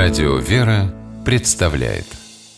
Радио «Вера» представляет.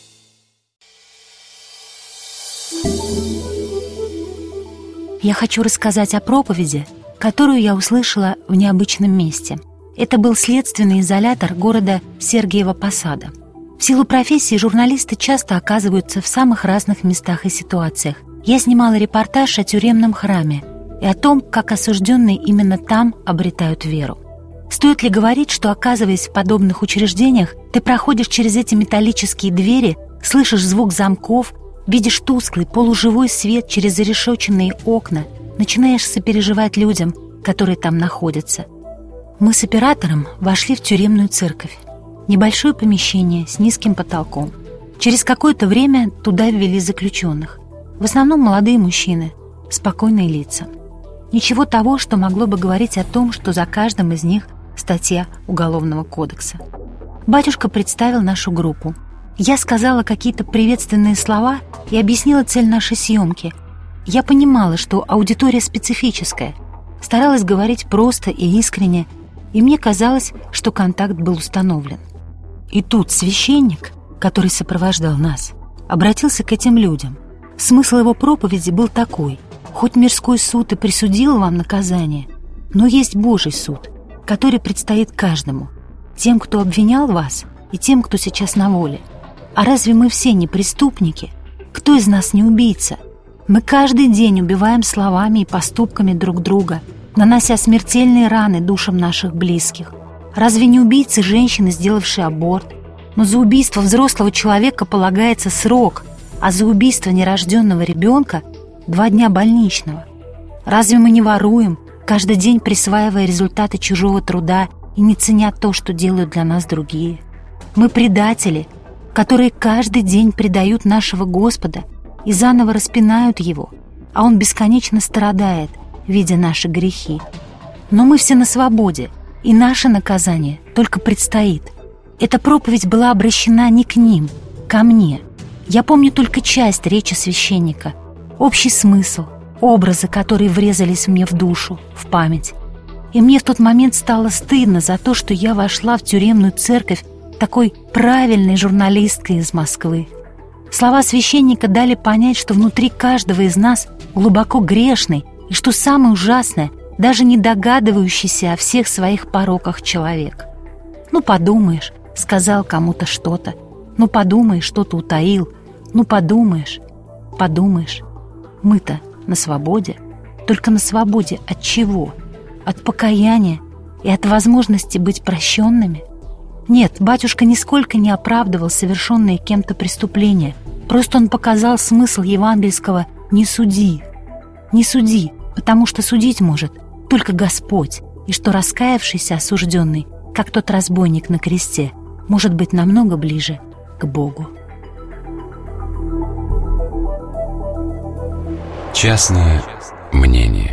Я хочу рассказать о проповеди, которую я услышала в необычном месте. Это был следственный изолятор города Сергиева Посада. В силу профессии журналисты часто оказываются в самых разных местах и ситуациях. Я снимала репортаж о тюремном храме и о том, как осужденные именно там обретают веру. Стоит ли говорить, что, оказываясь в подобных учреждениях, ты проходишь через эти металлические двери, слышишь звук замков, видишь тусклый, полуживой свет через зарешоченные окна, начинаешь сопереживать людям, которые там находятся. Мы с оператором вошли в тюремную церковь. Небольшое помещение с низким потолком. Через какое-то время туда ввели заключенных. В основном молодые мужчины, спокойные лица. Ничего того, что могло бы говорить о том, что за каждым из них статья Уголовного кодекса. Батюшка представил нашу группу. Я сказала какие-то приветственные слова и объяснила цель нашей съемки. Я понимала, что аудитория специфическая, старалась говорить просто и искренне, и мне казалось, что контакт был установлен. И тут священник, который сопровождал нас, обратился к этим людям. Смысл его проповеди был такой: хоть мирской суд и присудил вам наказание, но есть Божий суд, который предстоит каждому, тем, кто обвинял вас, и тем, кто сейчас на воле. А разве мы все не преступники? Кто из нас не убийца? Мы каждый день убиваем словами и поступками друг друга, нанося смертельные раны душам наших близких. Разве не убийцы женщины, сделавшие аборт? Но за убийство взрослого человека полагается срок, а за убийство нерожденного ребенка 2 дня больничного. Разве мы не воруем, каждый день присваивая результаты чужого труда и не ценя то, что делают для нас другие? Мы предатели, которые каждый день предают нашего Господа и заново распинают Его, а Он бесконечно страдает, видя наши грехи. Но мы все на свободе, и наше наказание только предстоит. Эта проповедь была обращена не к ним, ко мне. Я помню только часть речи священника, общий смысл, образы, которые врезались мне в душу, в память. И мне в тот момент стало стыдно за то, что я вошла в тюремную церковь такой правильной журналисткой из Москвы. Слова священника дали понять, что внутри каждого из нас глубоко грешный, и что самое ужасное, даже не догадывающийся о всех своих пороках человек. Ну, подумаешь, сказал кому-то что-то. Ну, подумаешь, что-то утаил. Ну, подумаешь. Мы-то на свободе. Только на свободе от чего? От покаяния и от возможности быть прощенными? Нет, батюшка нисколько не оправдывал совершенные кем-то преступления. Просто он показал смысл евангельского «не суди». Не суди, потому что судить может только Господь, и что раскаявшийся осужденный, как тот разбойник на кресте, может быть намного ближе к Богу. Частное мнение.